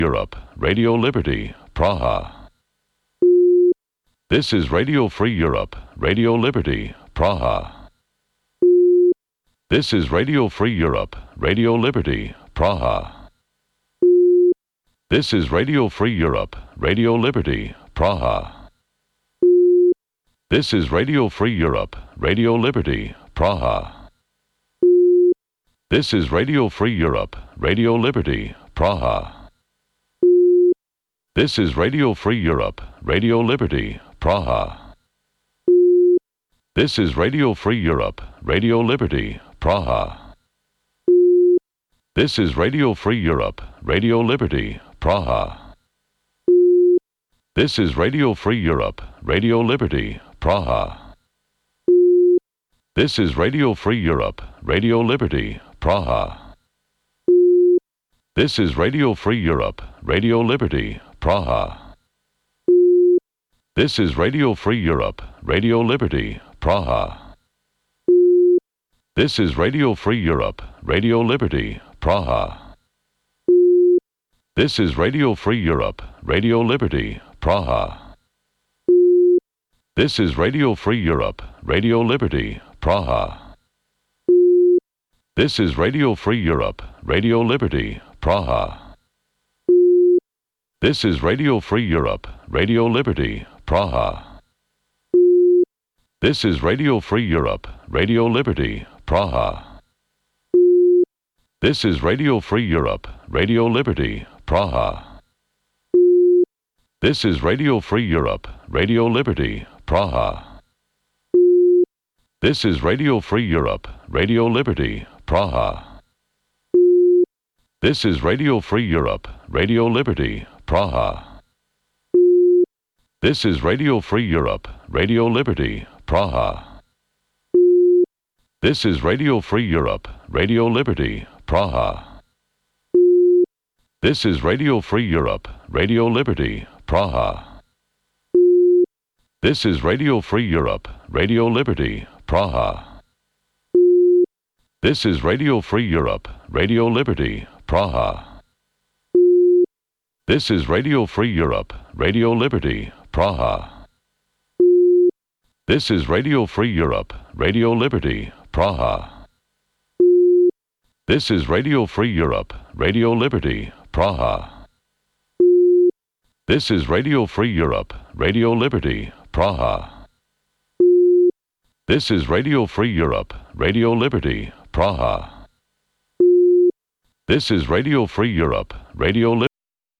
Europe, Radio Liberty, Praha. This is Radio Free Europe, Radio Liberty, Praha. This is Radio Free Europe, Radio Liberty, Praha. This is Radio Free Europe, Radio Liberty, Praha. This is Radio Free Europe, Radio Liberty, Praha. This is Radio Free Europe, Radio Liberty, Praha. This is Radio Free Europe, Radio Liberty, Praha. This is Radio Free Europe, Radio Liberty, Praha. This is Radio Free Europe, Radio Liberty, Praha. This is Radio Free Europe, Radio Liberty, Praha. This is Radio Free Europe, Radio Liberty, Praha. This is Radio Free Europe, Radio Liberty, Praha. This is Radio Free Europe, Radio Liberty, Praha. This is Radio Free Europe, Radio Liberty, Praha. This is Radio Free Europe, Radio Liberty, Praha. This is Radio Free Europe, Radio Liberty, Praha. This is Radio Free Europe, Radio Liberty, Praha. This is Radio Free Europe, Radio Liberty, Praha. This is Radio Free Europe, Radio Liberty, Praha. This is Radio Free Europe, Radio Liberty, Praha. This is Radio Free Europe, Radio Liberty, Praha. This is Radio Free Europe, Radio Liberty, Praha. This is Radio Free Europe, Radio Liberty, Praha. This is Radio Free Europe, Radio Liberty, Praha. This is Radio Free Europe, Radio Liberty, Praha. This is Radio Free Europe, Radio Liberty, Praha. This is Radio Free Europe, Radio Liberty, Praha. This is Radio Free Europe, Radio Liberty, Praha. This is Radio Free Europe, Radio Liberty, Praha. This is Radio Free Europe, Radio Liberty, Praha. This is Radio Free Europe, Radio Liberty, Praha. This is Radio Free Europe, Radio Liberty, Praha. This is Radio Free Europe, Radio Liberty, Praha. This is Radio Free Europe, Radio Liberty.